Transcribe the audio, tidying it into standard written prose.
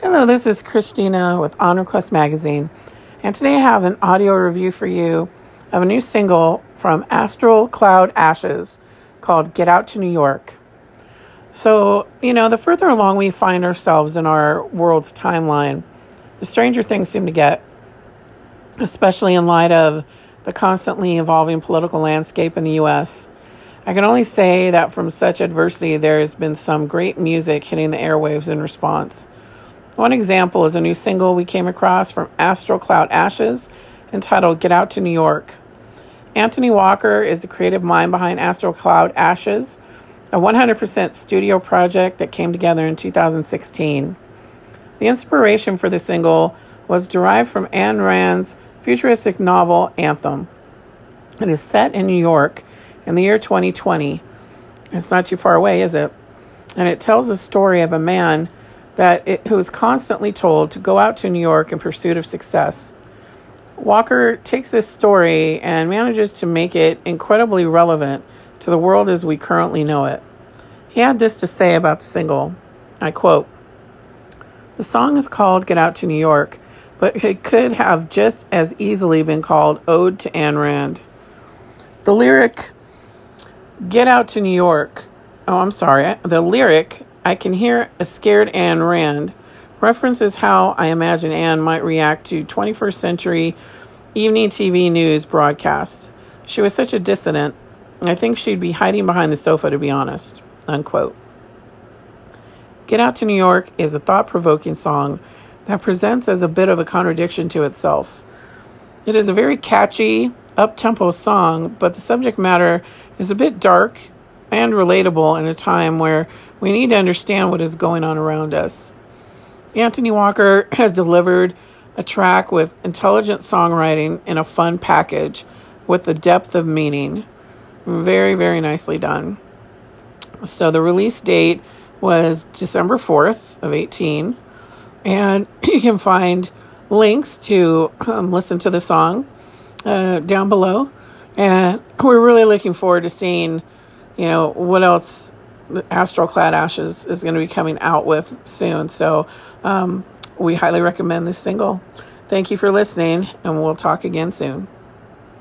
Hello, this is Christina with On Request Magazine, and today I have an audio review for you of a new single from Astral Cloud Ashes called Get Out to New York. So, the further along we find ourselves in our world's timeline, the stranger things seem to get, especially in light of the constantly evolving political landscape in the U.S. I can only say that from such adversity, there has been some great music hitting the airwaves in response. One example is a new single we came across from Astral Cloud Ashes entitled Get Out to New York. Anthony Walker is the creative mind behind Astral Cloud Ashes, a 100% studio project that came together in 2016. The inspiration for the single was derived from Ayn Rand's futuristic novel Anthem. It is set in New York in the year 2020. It's not too far away, is it? And it tells the story of a man who is constantly told to go out to New York in pursuit of success. Walker takes this story and manages to make it incredibly relevant to the world as we currently know it. He had this to say about the single, I quote, "The song is called Get Out to New York, but it could have just as easily been called Ode to Ayn Rand. The lyric, Get Out to New York, the lyric, I can hear a scared Ayn Rand, references how I imagine Anne might react to 21st century evening TV news broadcasts. She was such a dissident. I think she'd be hiding behind the sofa, to be honest," unquote. Get Out to New York is a thought-provoking song that presents as a bit of a contradiction to itself. It is a very catchy, up-tempo song, but the subject matter is a bit dark and relatable in a time where we need to understand what is going on around us. Anthony Walker has delivered a track with intelligent songwriting in a fun package with the depth of meaning. Very, very nicely done. So the release date was December 4th of 2018, and you can find links to listen to the song down below. And we're really looking forward to seeing, what else Astral Cloud Ashes is going to be coming out with soon. So we highly recommend this single. Thank you for listening, and we'll talk again soon.